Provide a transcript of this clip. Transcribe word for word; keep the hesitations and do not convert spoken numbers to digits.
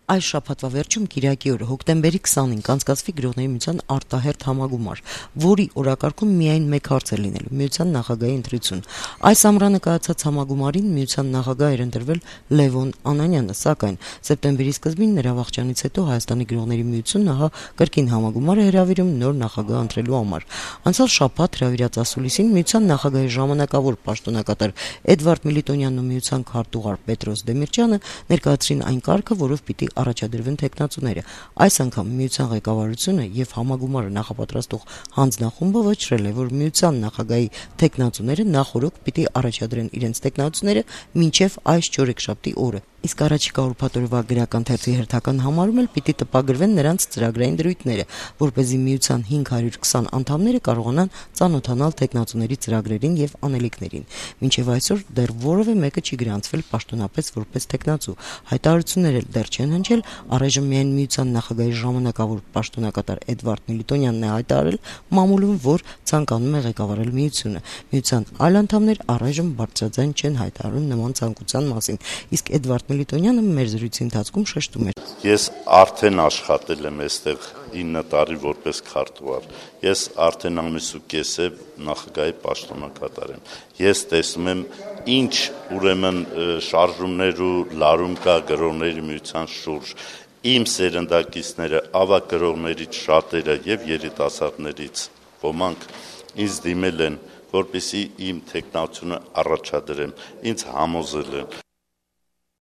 այս շաբաթվա վերջում Կիրակի օրը հոկտեմբերի քսանին կանցկացվի Գրողների միության արտահերթ համագումար, որի օրակարգում միայն մեկ հարց է լինելու՝ միության նախագահի ընտրություն։ Այս ամռանը կայացած համագումարին միության նախագահ էր ընտրվել Լևոն Անանյանը, սակայն սեպտեմբերի սկզբին նրա վախճանից հետո Հայաստանի Գրողների միությունն ահա կրկին համագումար է հրավիրում նոր նախագահ ընտրելու համար։ Անցյալ շաբաթ հրավիրած ասուլիսին միության նախագահի ժամանակավոր պաշտոնակատար Էդվարդ Միլիտոնյանն ու միության քարտուղար Պետրոս Դեմիրճյանը ներկայացրին այն կարգը, որով պիտի առաջադրվեն թեկնածուները։ Այս անգամ միության ղեկավարությունը եւ համագումարը նախապատրաստող հանձնախումբը վճռել է, որ միության նախագահի թեկնածուները նախօրոք պիտի առաջադրեն իրենց թեկնածուները մինչեւ այս չորեքշաբթի օրը։ Իսկ առաջիկա ուրբաթ օրվա գրական թերթի հերթական համարում էլ պիտի տպագրվեն նրանց ծրագրային դրույթները, որպեսզի միության հինգ հարյուր քսան անդամները կարողանան ծանոթանալ թեկնածուների ծրագրերին եւ անելիքներին։ Մինչեւ այսօր դեռ որևէ մեկը չի գրանցվել պաշտոնապես որպես թեկնածու։ Հայտարարություններ էլ դեռ չեն հնչել, առայժմ միայն միության նախագահի ժամանակավոր պաշտոնակատար Էդվարդ Միլիտոնյանն է հայտարարել մամուլում, որ ցանկանում է ղեկավարել միությունը։ Միության այլ անդամներ առայժմ բարձրաձայն չեն հայտարարում նման ցանկության մասին, իսկ Էդվարդ Միլիտոնյանը մեր զրույցի ընթացքում շեշտում էր. Ես արդեն աշխատել եմ այստեղ ինը տարի որպես քարտուղար։ Ես արդեն ամիս ու կես է նախագահի պաշտոնակատար եմ։ Ես տեսնում եմ ինչ ուրեմն շարժումներ ու լարում կա գրողների միության շուրջ։ Իմ սերնդակիցները, ավագ գրողներից շատերը եւ երիտասարդներից ոմանք ինձ դիմել են, որպեսզի իմ թեկնածությունը առաջադրեմ, ինձ համոզել են,